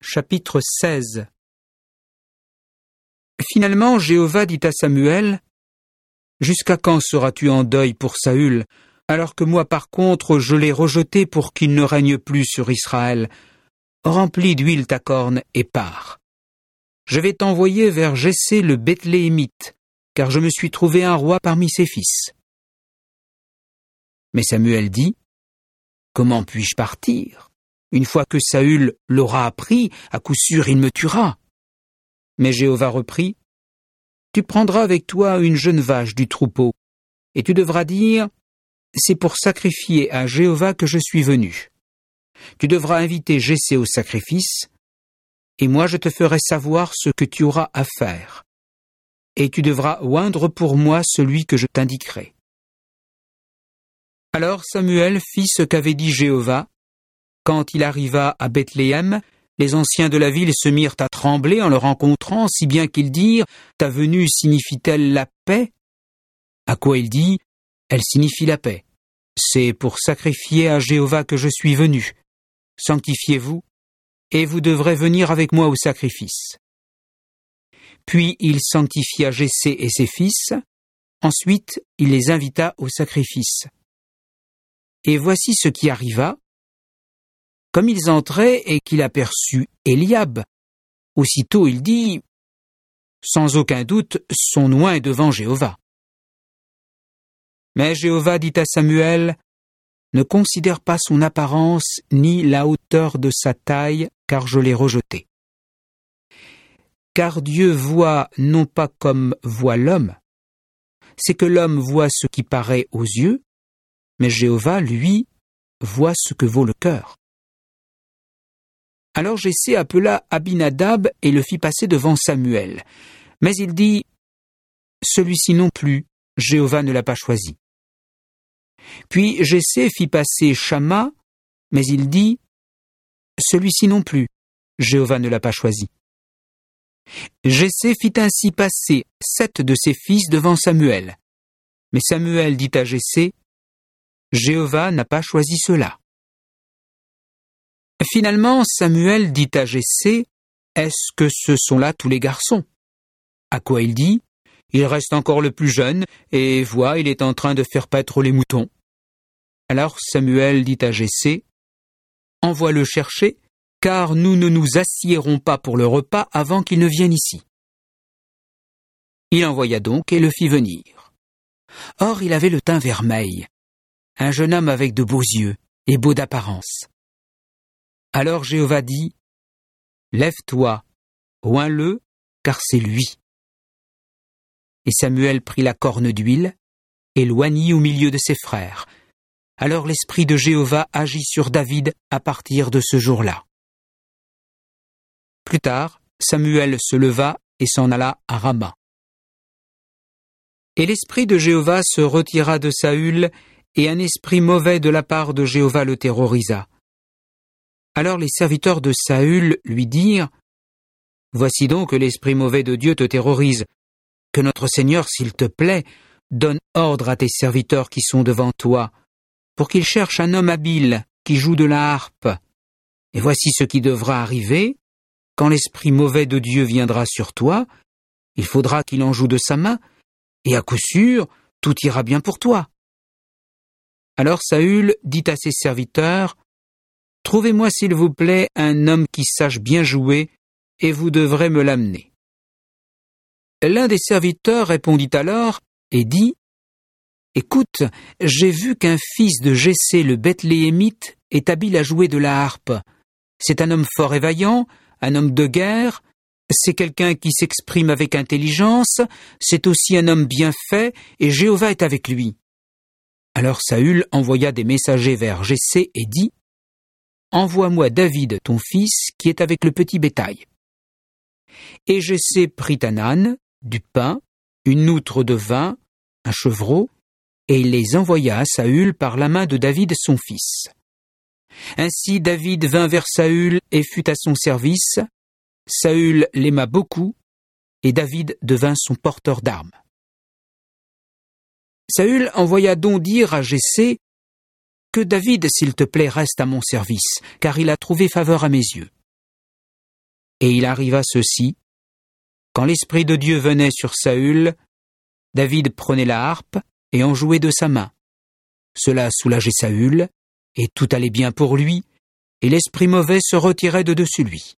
Chapitre 16. Finalement, Jéhovah dit à Samuel, « Jusqu'à quand seras-tu en deuil pour Saül, alors que moi par contre je l'ai rejeté pour qu'il ne règne plus sur Israël? Remplis d'huile ta corne et pars. Je vais t'envoyer vers Jessé le Bethléemite, car je me suis trouvé un roi parmi ses fils. » Mais Samuel dit, « Comment puis-je partir? Une fois que Saül l'aura appris, à coup sûr il me tuera. » Mais Jéhovah reprit, « Tu prendras avec toi une jeune vache du troupeau, et tu devras dire, « C'est pour sacrifier à Jéhovah que je suis venu. » Tu devras inviter Jessé au sacrifice, et moi je te ferai savoir ce que tu auras à faire. Et tu devras oindre pour moi celui que je t'indiquerai. » Alors Samuel fit ce qu'avait dit Jéhovah. Quand il arriva à Bethléem, les anciens de la ville se mirent à trembler en le rencontrant, si bien qu'ils dirent, « Ta venue signifie-t-elle la paix ?» À quoi il dit, « Elle signifie la paix. C'est pour sacrifier à Jéhovah que je suis venu. Sanctifiez-vous, et vous devrez venir avec moi au sacrifice. » Puis il sanctifia Jessé et ses fils. Ensuite, il les invita au sacrifice. Et voici ce qui arriva. Comme ils entraient et qu'il aperçut Eliab, aussitôt il dit, « Sans aucun doute, son oint est devant Jéhovah. » Mais Jéhovah dit à Samuel, « Ne considère pas son apparence ni la hauteur de sa taille, car je l'ai rejeté. Car Dieu voit non pas comme voit l'homme, c'est que l'homme voit ce qui paraît aux yeux, mais Jéhovah, lui, voit ce que vaut le cœur. » Alors Jessé appela Abinadab et le fit passer devant Samuel. Mais il dit, « Celui-ci non plus, Jéhovah ne l'a pas choisi. » Puis Jessé fit passer Shamma, mais il dit, « Celui-ci non plus, Jéhovah ne l'a pas choisi. » Jessé fit ainsi passer 7 de ses fils devant Samuel. Mais Samuel dit à Jessé, « Jéhovah n'a pas choisi cela. » Finalement, Samuel dit à Jessé, « Est-ce que ce sont là tous les garçons ?» À quoi il dit, « Il reste encore le plus jeune, et vois, il est en train de faire paître les moutons. » Alors Samuel dit à Jessé, « Envoie-le chercher, car nous ne nous assiérons pas pour le repas avant qu'il ne vienne ici. » Il envoya donc et le fit venir. Or il avait le teint vermeil, un jeune homme avec de beaux yeux et beau d'apparence. Alors Jéhovah dit, « Lève-toi, oins-le, car c'est lui. » Et Samuel prit la corne d'huile et l'oignit au milieu de ses frères. Alors l'esprit de Jéhovah agit sur David à partir de ce jour-là. Plus tard, Samuel se leva et s'en alla à Rama. Et l'esprit de Jéhovah se retira de Saül, et un esprit mauvais de la part de Jéhovah le terrorisa. Alors les serviteurs de Saül lui dirent, « Voici donc que l'esprit mauvais de Dieu te terrorise. Que notre Seigneur, s'il te plaît, donne ordre à tes serviteurs qui sont devant toi, pour qu'ils cherchent un homme habile qui joue de la harpe. Et voici ce qui devra arriver. Quand l'esprit mauvais de Dieu viendra sur toi, il faudra qu'il en joue de sa main, et à coup sûr, tout ira bien pour toi. » Alors Saül dit à ses serviteurs, « Trouvez-moi s'il vous plaît un homme qui sache bien jouer, et vous devrez me l'amener. » L'un des serviteurs répondit alors et dit, « Écoute, j'ai vu qu'un fils de Jessé le Bethléemite est habile à jouer de la harpe. C'est un homme fort et vaillant, un homme de guerre, c'est quelqu'un qui s'exprime avec intelligence, c'est aussi un homme bien fait, et Jéhovah est avec lui. » Alors Saül envoya des messagers vers Jessé et dit, « Envoie-moi David, ton fils, qui est avec le petit bétail. » Et Jessé prit un âne, du pain, une outre de vin, un chevreau, et il les envoya à Saül par la main de David son fils. Ainsi David vint vers Saül et fut à son service. Saül l'aima beaucoup, et David devint son porteur d'armes. Saül envoya donc dire à Jessé, « Que David, s'il te plaît, reste à mon service, car il a trouvé faveur à mes yeux. » Et il arriva ceci: quand l'Esprit de Dieu venait sur Saül, David prenait la harpe et en jouait de sa main. Cela soulageait Saül, et tout allait bien pour lui, et l'esprit mauvais se retirait de dessus lui.